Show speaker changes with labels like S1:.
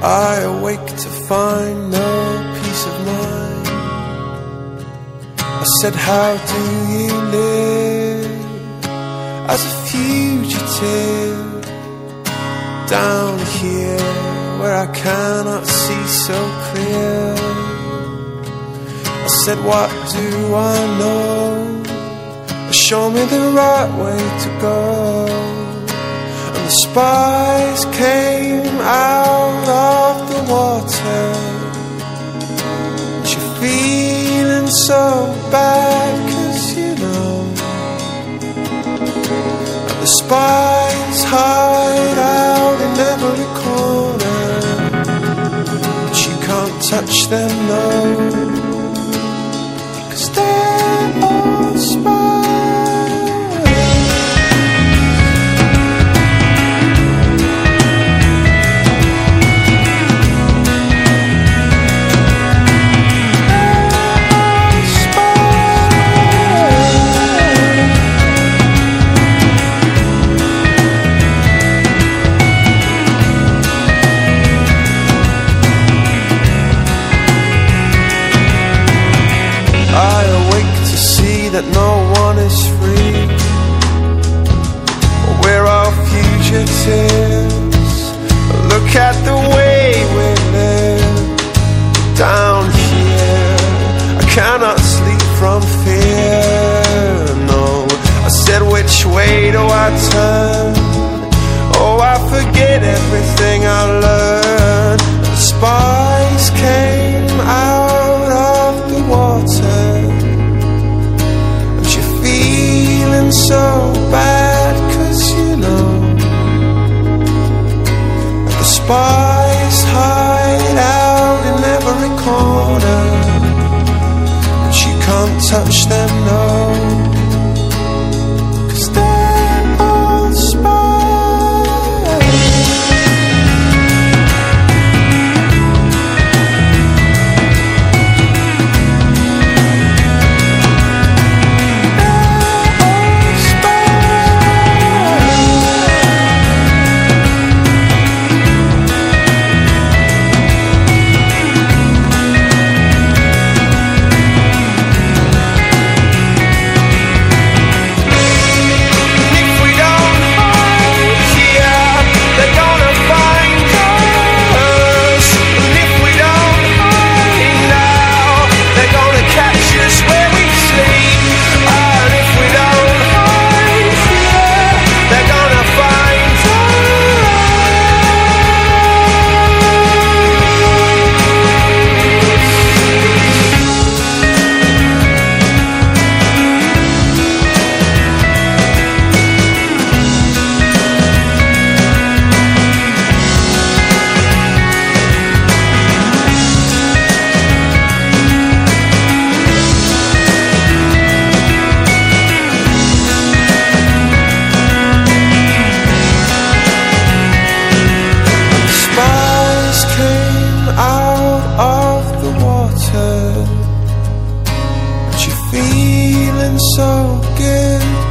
S1: I awake to find no peace of mind. I said, how do you live as a fugitive down here where I cannot see so clear? I said, what do I know? Show me the right way to go. And the spies came out of the water. But you're feeling so bad, 'cause you know. And the spies hide out in every corner, but you can't touch them, no, 'cause they're all spies. That no one is free. We're all fugitives. Look at the way we live down here. I cannot sleep from fear, no. I said, which way do I turn? Oh, I forget everything I learned. The spies came out of the water. So bad, 'cause you know the spies hide out in every corner, but you can't touch them, no, 'cause they're all spies. So good.